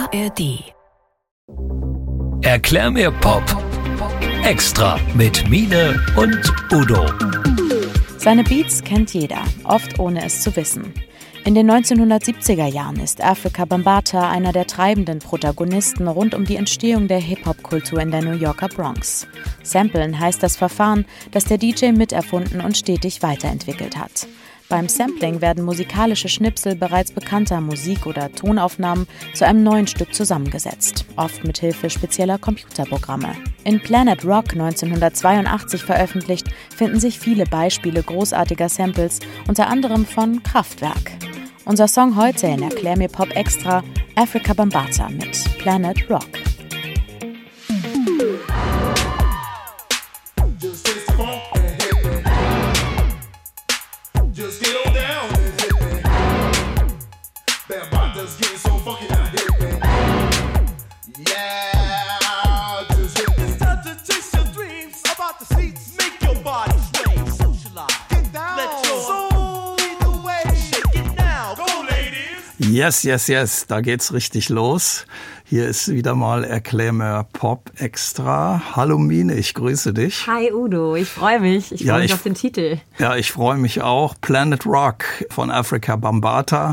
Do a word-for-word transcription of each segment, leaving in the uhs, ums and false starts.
A R D. Erklär mir Pop. Extra mit Mine und Udo. Seine Beats kennt jeder, oft ohne es zu wissen. In den neunzehnhundertsiebziger Jahren ist Afrika Bambaataa einer der treibenden Protagonisten rund um die Entstehung der Hip-Hop-Kultur in der New Yorker Bronx. Samplen heißt das Verfahren, das der D J miterfunden und stetig weiterentwickelt hat. Beim Sampling werden musikalische Schnipsel bereits bekannter Musik- oder Tonaufnahmen zu einem neuen Stück zusammengesetzt, oft mit Hilfe spezieller Computerprogramme. In Planet Rock neunzehnhundertzweiundachtzig veröffentlicht, finden sich viele Beispiele großartiger Samples, unter anderem von Kraftwerk. Unser Song heute in Erklär mir Pop Extra, Afrika Bambaataa mit Planet Rock. Just get on down. Bambaataa's getting so funky out here. Yeah, just it's time to chase your dreams about the seats. Make your body sway, socialize. Get down. Let your soul lead the way. Shake it now. Go, ladies. Yes, yes, yes, da geht's richtig los. Hier ist wieder mal Erklär mir Pop Extra. Hallo Mine, ich grüße dich. Hi Udo, ich freue mich. Ich freue ja, mich ich, auf den Titel. Ja, ich freue mich auch. Planet Rock von Afrika Bambaataa.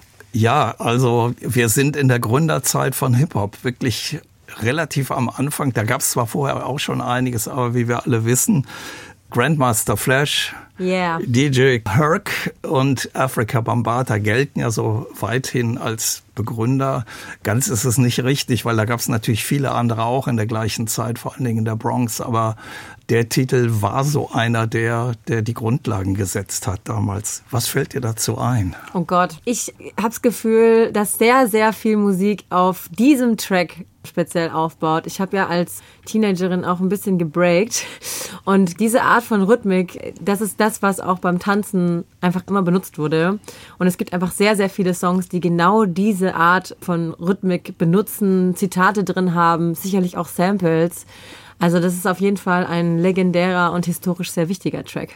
Ja, also wir sind in der Gründerzeit von Hip-Hop wirklich relativ am Anfang. Da gab's zwar vorher auch schon einiges, aber wie wir alle wissen, Grandmaster Flash, yeah. D J Herc und Afrika Bambaataa gelten ja so weithin als Begründer. Ganz ist es nicht richtig, weil da gab es natürlich viele andere auch in der gleichen Zeit, vor allen Dingen in der Bronx. Aber der Titel war so einer, der, der die Grundlagen gesetzt hat damals. Was fällt dir dazu ein? Oh Gott, ich habe das Gefühl, dass sehr, sehr viel Musik auf diesem Track speziell aufbaut. Ich habe ja als Teenagerin auch ein bisschen gebreakt und diese Art von Rhythmik, das ist das, was auch beim Tanzen einfach immer benutzt wurde. Und es gibt einfach sehr, sehr viele Songs, die genau diese Art von Rhythmik benutzen, Zitate drin haben, sicherlich auch Samples. Also das ist auf jeden Fall ein legendärer und historisch sehr wichtiger Track.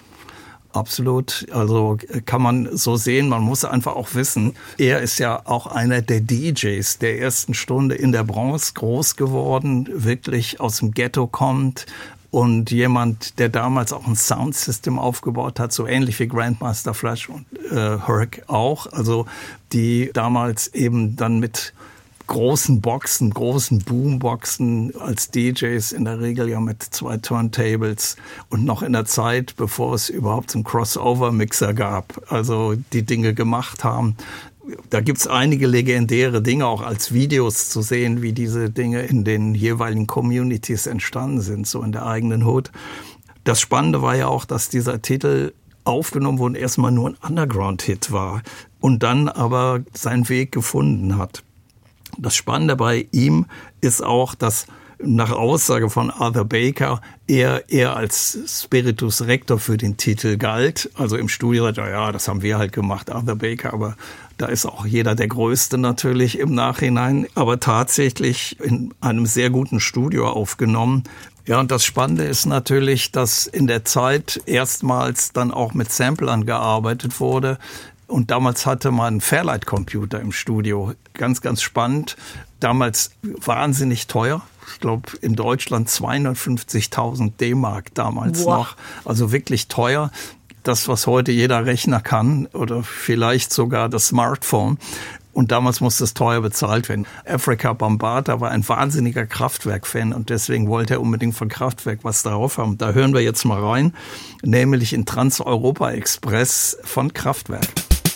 Absolut, also kann man so sehen, man muss einfach auch wissen, er ist ja auch einer der D Js der ersten Stunde in der Bronx groß geworden, wirklich aus dem Ghetto kommt und jemand, der damals auch ein Soundsystem aufgebaut hat, so ähnlich wie Grandmaster Flash und äh, Herc auch, also die damals eben dann mit großen Boxen, großen Boomboxen als D Js in der Regel ja mit zwei Turntables und noch in der Zeit, bevor es überhaupt so einen Crossover-Mixer gab, also die Dinge gemacht haben. Da gibt's einige legendäre Dinge auch als Videos zu sehen, wie diese Dinge in den jeweiligen Communities entstanden sind, so in der eigenen Hood. Das Spannende war ja auch, dass dieser Titel aufgenommen wurde und erstmal nur ein Underground-Hit war und dann aber seinen Weg gefunden hat. Das Spannende bei ihm ist auch, dass nach Aussage von Arthur Baker er eher als Spiritus Rector für den Titel galt. Also im Studio sagt er, ja, das haben wir halt gemacht, Arthur Baker, aber da ist auch jeder der Größte natürlich im Nachhinein, aber tatsächlich in einem sehr guten Studio aufgenommen. Ja, und das Spannende ist natürlich, dass in der Zeit erstmals dann auch mit Samplern gearbeitet wurde. Und damals hatte man einen Fairlight-Computer im Studio. Ganz, ganz spannend. Damals wahnsinnig teuer. Ich glaube, in Deutschland zweihundertfünfzigtausend D-Mark damals wow. noch. Also wirklich teuer. Das, was heute jeder Rechner kann oder vielleicht sogar das Smartphone. Und damals musste es teuer bezahlt werden. Afrika Bambaataa war ein wahnsinniger Kraftwerk-Fan und deswegen wollte er unbedingt von Kraftwerk was darauf haben. Da hören wir jetzt mal rein, nämlich in Trans-Europa Express von Kraftwerk.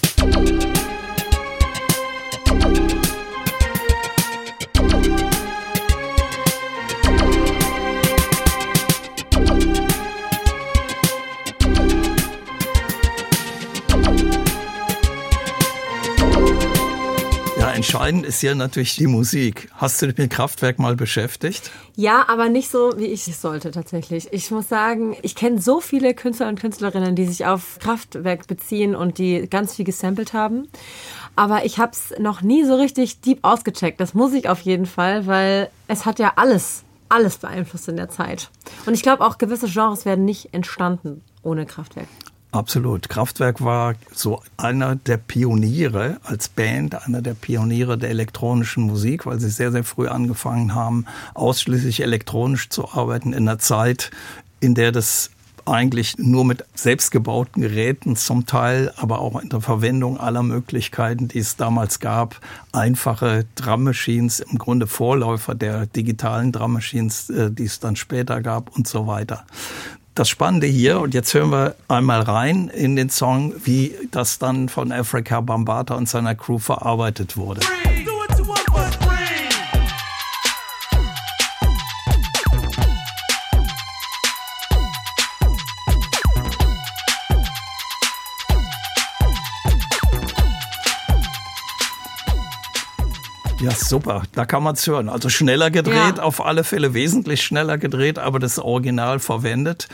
Entscheidend ist ja natürlich die Musik. Hast du dich mit Kraftwerk mal beschäftigt? Ja, aber nicht so, wie ich es sollte tatsächlich. Ich muss sagen, ich kenne so viele Künstler und Künstlerinnen, die sich auf Kraftwerk beziehen und die ganz viel gesampelt haben. Aber ich habe es noch nie so richtig deep ausgecheckt. Das muss ich auf jeden Fall, weil es hat ja alles, alles beeinflusst in der Zeit. Und ich glaube auch, gewisse Genres werden nicht entstanden ohne Kraftwerk. Absolut. Kraftwerk war so einer der Pioniere als Band, einer der Pioniere der elektronischen Musik, weil sie sehr, sehr früh angefangen haben, ausschließlich elektronisch zu arbeiten in einer Zeit, in der das eigentlich nur mit selbstgebauten Geräten zum Teil, aber auch in der Verwendung aller Möglichkeiten, die es damals gab, einfache Drum Machines, im Grunde Vorläufer der digitalen Drum Machines, die es dann später gab und so weiter. Das Spannende hier, und jetzt hören wir einmal rein in den Song, wie das dann von Afrika Bambaataa und seiner Crew verarbeitet wurde. Ja, super. Da kann man es hören. Also schneller gedreht, ja. Auf alle Fälle wesentlich schneller gedreht, aber das Original verwendet.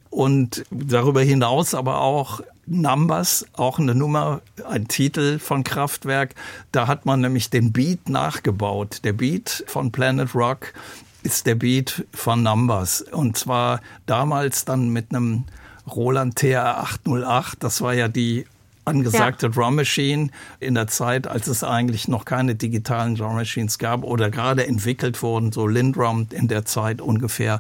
Und darüber hinaus aber auch Numbers, auch eine Nummer, ein Titel von Kraftwerk. Da hat man nämlich den Beat nachgebaut. Der Beat von Planet Rock ist der Beat von Numbers. Und zwar damals dann mit einem Roland T R achthundertacht. Das war ja die angesagte ja. Drum Machine in der Zeit, als es eigentlich noch keine digitalen Drum Machines gab oder gerade entwickelt wurden, so Lindrum in der Zeit ungefähr.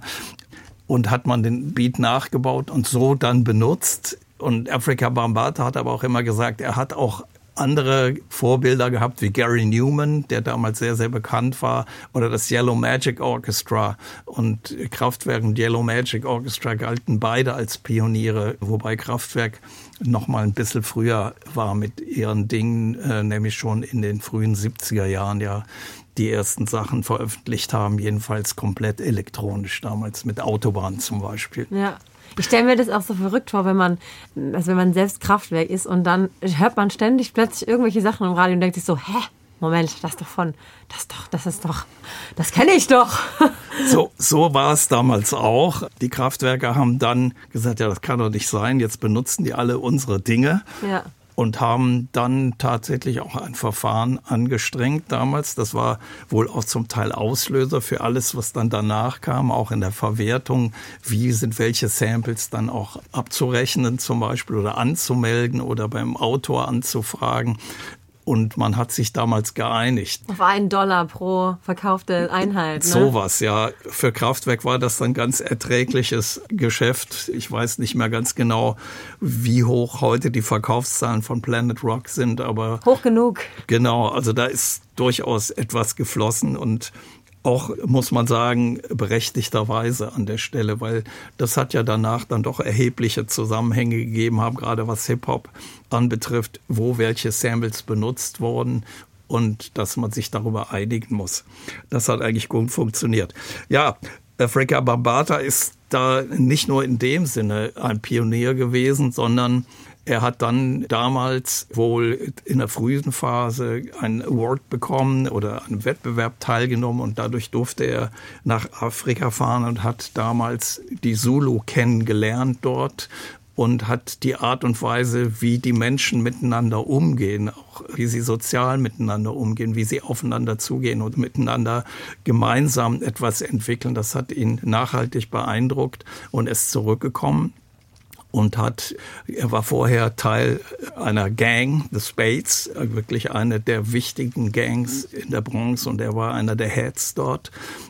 Und hat man den Beat nachgebaut und so dann benutzt. Und Afrika Bambaataa hat aber auch immer gesagt, er hat auch andere Vorbilder gehabt, wie Gary Newman, der damals sehr, sehr bekannt war, oder das Yellow Magic Orchestra. Und Kraftwerk und Yellow Magic Orchestra galten beide als Pioniere, wobei Kraftwerk noch mal ein bisschen früher war mit ihren Dingen, äh, nämlich schon in den frühen siebziger Jahren ja die ersten Sachen veröffentlicht haben, jedenfalls komplett elektronisch, damals mit Autobahn zum Beispiel. Ja. Ich stelle mir das auch so verrückt vor, wenn man, also wenn man selbst Kraftwerk ist und dann hört man ständig plötzlich irgendwelche Sachen im Radio und denkt sich so, hä? Moment, das doch von, das doch, das ist doch, das kenne ich doch. So, so war es damals auch. Die Kraftwerker haben dann gesagt, ja, das kann doch nicht sein, jetzt benutzen die alle unsere Dinge. Ja. Und haben dann tatsächlich auch ein Verfahren angestrengt damals. Das war wohl auch zum Teil Auslöser für alles, was dann danach kam, auch in der Verwertung. Wie sind welche Samples dann auch abzurechnen zum Beispiel oder anzumelden oder beim Autor anzufragen. Und man hat sich damals geeinigt. Auf einen Dollar pro verkaufte Einheit. Ne? Sowas, ja. Für Kraftwerk war das dann ganz erträgliches Geschäft. Ich weiß nicht mehr ganz genau, wie hoch heute die Verkaufszahlen von Planet Rock sind, aber hoch genug. Genau, also da ist durchaus etwas geflossen und auch, muss man sagen, berechtigterweise an der Stelle, weil das hat ja danach dann doch erhebliche Zusammenhänge gegeben haben, gerade was Hip-Hop anbetrifft, wo welche Samples benutzt wurden und dass man sich darüber einigen muss. Das hat eigentlich gut funktioniert. Ja, Afrika Bambaataa ist da nicht nur in dem Sinne ein Pionier gewesen, sondern er hat dann damals wohl in der frühen Phase einen Award bekommen oder an einem Wettbewerb teilgenommen und dadurch durfte er nach Afrika fahren und hat damals die Zulu kennengelernt dort und hat die Art und Weise, wie die Menschen miteinander umgehen, auch wie sie sozial miteinander umgehen, wie sie aufeinander zugehen und miteinander gemeinsam etwas entwickeln. Das hat ihn nachhaltig beeindruckt und ist zurückgekommen. Und hat, er war vorher Teil einer Gang, The Spades, wirklich eine der wichtigen Gangs in der Bronx und er war einer der Heads dort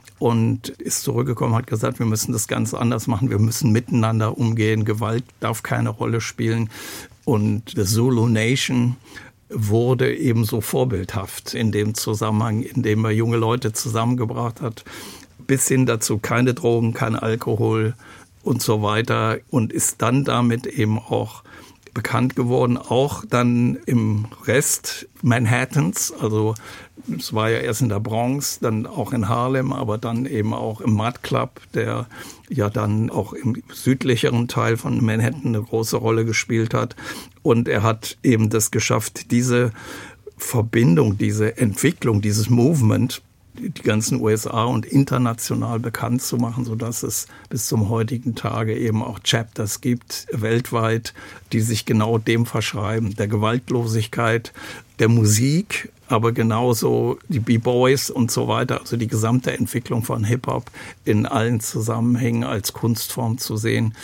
und ist zurückgekommen, hat gesagt, wir müssen das ganz anders machen, wir müssen miteinander umgehen, Gewalt darf keine Rolle spielen und the Zulu Nation wurde ebenso vorbildhaft in dem Zusammenhang, in dem er junge Leute zusammengebracht hat, bis hin dazu keine Drogen, kein Alkohol, und so weiter und ist dann damit eben auch bekannt geworden, auch dann im Rest Manhattans, also es war ja erst in der Bronx, dann auch in Harlem, aber dann eben auch im Mud Club, der ja dann auch im südlicheren Teil von Manhattan eine große Rolle gespielt hat und er hat eben das geschafft, diese Verbindung, diese Entwicklung, dieses Movement die ganzen U S A und international bekannt zu machen, sodass es bis zum heutigen Tage eben auch Chapters gibt, weltweit, die sich genau dem verschreiben, der Gewaltlosigkeit, der Musik, aber genauso die B-Boys und so weiter, also die gesamte Entwicklung von Hip-Hop in allen Zusammenhängen als Kunstform zu sehen.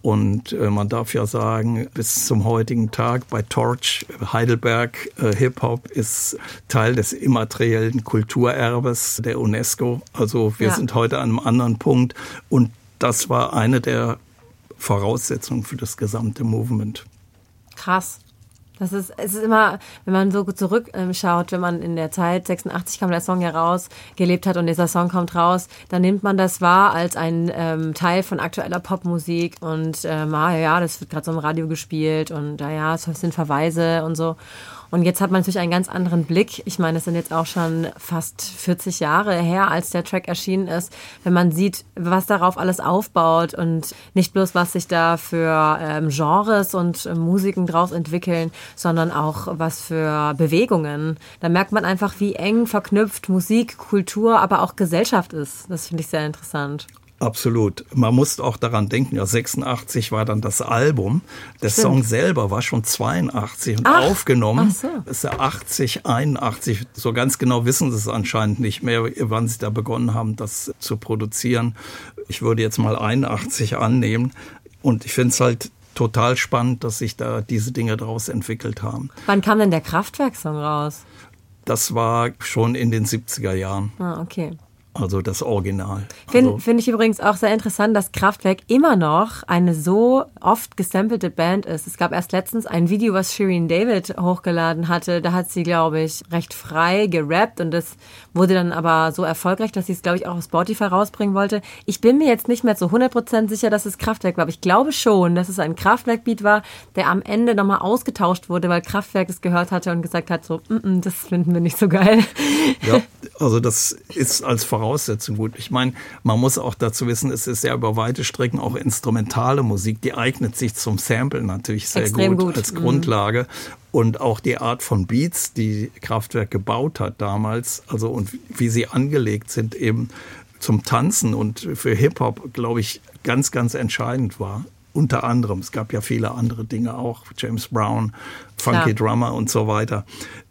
Und äh, man darf ja sagen, bis zum heutigen Tag bei Torch Heidelberg, äh, Hip-Hop ist Teil des immateriellen Kulturerbes der UNESCO. Also wir ja. sind heute an einem anderen Punkt. Und das war eine der Voraussetzungen für das gesamte Movement. Krass. Das ist, es ist immer, wenn man so zurückschaut, wenn man in der Zeit, sechsundachtzig kam der Song ja raus, gelebt hat und dieser Song kommt raus, dann nimmt man das wahr als ein ähm, Teil von aktueller Popmusik und ähm, ah, ja, das wird gerade so im Radio gespielt und ah, ja, es sind Verweise und so. Und jetzt hat man natürlich einen ganz anderen Blick. Ich meine, es sind jetzt auch schon fast vierzig Jahre her, als der Track erschienen ist. Wenn man sieht, was darauf alles aufbaut und nicht bloß, was sich da für ähm, Genres und äh, Musiken draus entwickeln, sondern auch was für Bewegungen. Da merkt man einfach, wie eng verknüpft Musik, Kultur, aber auch Gesellschaft ist. Das finde ich sehr interessant. Absolut. Man muss auch daran denken, ja, sechsundachtzig war dann das Album. Der Stimmt. Song selber war schon zweiundachtzig und Ach, aufgenommen. ach so. Ist ja achtzig, einundachtzig. So ganz genau wissen sie es anscheinend nicht mehr, wann sie da begonnen haben, das zu produzieren. Ich würde jetzt mal einundachtzig annehmen. Und ich finde es halt total spannend, dass sich da diese Dinge daraus entwickelt haben. Wann kam denn der Kraftwerk-Song raus? Das war schon in den siebziger Jahren. Ah, okay. Also das Original. Finde also, find ich übrigens auch sehr interessant, dass Kraftwerk immer noch eine so oft gesampelte Band ist. Es gab erst letztens ein Video, was Shirin David hochgeladen hatte. Da hat sie, glaube ich, recht frei gerappt und das wurde dann aber so erfolgreich, dass sie es, glaube ich, auch auf Spotify rausbringen wollte. Ich bin mir jetzt nicht mehr zu hundert Prozent sicher, dass es Kraftwerk war, aber ich glaube schon, dass es ein Kraftwerk-Beat war, der am Ende nochmal ausgetauscht wurde, weil Kraftwerk es gehört hatte und gesagt hat, so, mm -mm, das finden wir nicht so geil. Ja, also das ist als Voraussetzung gut. Ich meine, man muss auch dazu wissen, es ist ja über weite Strecken auch instrumentale Musik, die eignet sich zum Sample natürlich sehr Extrem gut, gut als mhm. Grundlage. Und auch die Art von Beats, die Kraftwerk gebaut hat damals, also und wie sie angelegt sind eben zum Tanzen und für Hip-Hop, glaube ich, ganz, ganz entscheidend war. Unter anderem, es gab ja viele andere Dinge auch, James Brown, Funky Klar. Drummer und so weiter.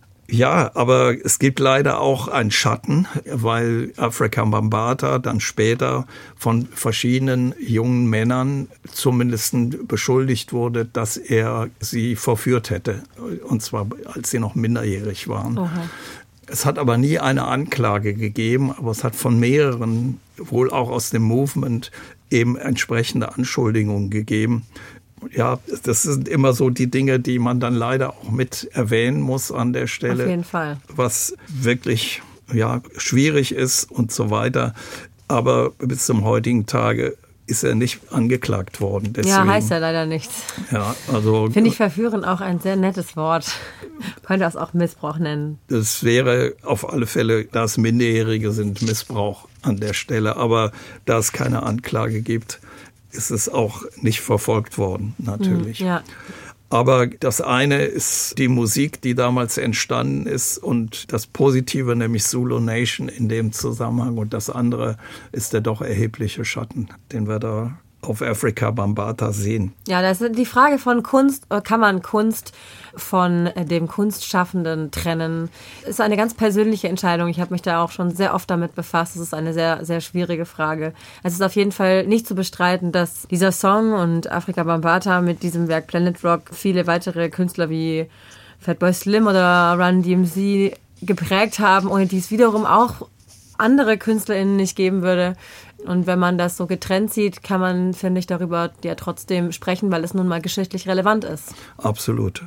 Ja, aber es gibt leider auch einen Schatten, weil Afrika Bambaataa dann später von verschiedenen jungen Männern zumindest beschuldigt wurde, dass er sie verführt hätte. Und zwar, als sie noch minderjährig waren. Aha. Es hat aber nie eine Anklage gegeben, aber es hat von mehreren, wohl auch aus dem Movement, eben entsprechende Anschuldigungen gegeben. Ja, das sind immer so die Dinge, die man dann leider auch mit erwähnen muss an der Stelle. Auf jeden Fall. Was wirklich ja, schwierig ist und so weiter. Aber bis zum heutigen Tage ist er nicht angeklagt worden. Deswegen, ja, heißt ja leider nichts. Ja, also finde ich verführen auch ein sehr nettes Wort. Man könnte das auch Missbrauch nennen. Das wäre auf alle Fälle, da es Minderjährige sind, Missbrauch an der Stelle. Aber da es keine Anklage gibt, ist es auch nicht verfolgt worden, natürlich. Ja. Aber das eine ist die Musik, die damals entstanden ist und das Positive, nämlich Zulu Nation in dem Zusammenhang. Und das andere ist der doch erhebliche Schatten, den wir da auf Afrika Bambaataa sehen. Ja, das ist die Frage von Kunst, kann man Kunst von dem Kunstschaffenden trennen? Das ist eine ganz persönliche Entscheidung. Ich habe mich da auch schon sehr oft damit befasst. Es ist eine sehr, sehr schwierige Frage. Es ist auf jeden Fall nicht zu bestreiten, dass dieser Song und Afrika Bambaataa mit diesem Werk Planet Rock viele weitere Künstler wie Fatboy Slim oder Run D M C geprägt haben, ohne die es wiederum auch andere KünstlerInnen nicht geben würde. Und wenn man das so getrennt sieht, kann man, finde ich, darüber ja trotzdem sprechen, weil es nun mal geschichtlich relevant ist. Absolut.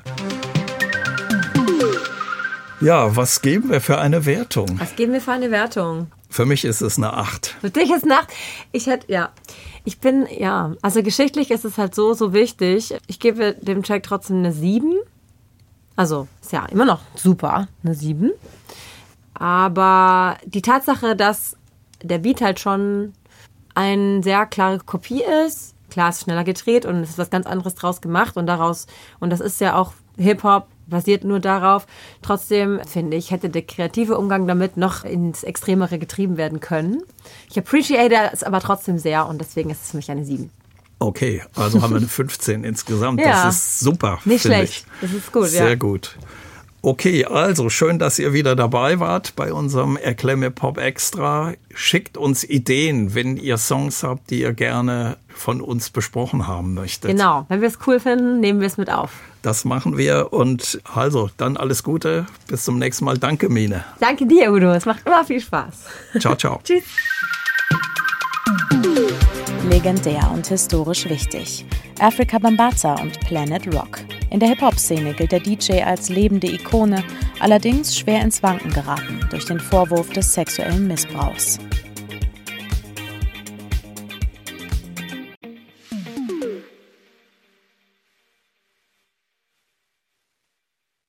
Ja, was geben wir für eine Wertung? Was geben wir für eine Wertung? Für mich ist es eine acht. Für dich ist eine acht? Ich hätte, ja. Ich bin, ja, also geschichtlich ist es halt so, so wichtig. Ich gebe dem Track trotzdem eine sieben. Also, ist ja immer noch super, eine sieben. Aber die Tatsache, dass der Beat halt schon eine sehr klare Kopie ist, klar, es ist schneller gedreht und es ist was ganz anderes draus gemacht und daraus, und das ist ja auch Hip-Hop, basiert nur darauf. Trotzdem, finde ich, hätte der kreative Umgang damit noch ins Extremere getrieben werden können. Ich appreciate es aber trotzdem sehr und deswegen ist es für mich eine sieben. Okay, also haben wir eine fünfzehn insgesamt. Ja. Das ist super. Nicht schlecht. Ich. Das ist gut, Sehr ja. gut. Okay, also schön, dass ihr wieder dabei wart bei unserem Erklemme Pop Extra. Schickt uns Ideen, wenn ihr Songs habt, die ihr gerne von uns besprochen haben möchtet. Genau, wenn wir es cool finden, nehmen wir es mit auf. Das machen wir und also dann alles Gute. Bis zum nächsten Mal. Danke, Mine. Danke dir, Udo. Es macht immer viel Spaß. Ciao, ciao. Tschüss. Legendär und historisch wichtig. Afrika Bambaataa und Planet Rock. In der Hip-Hop-Szene gilt der D J als lebende Ikone, allerdings schwer ins Wanken geraten durch den Vorwurf des sexuellen Missbrauchs.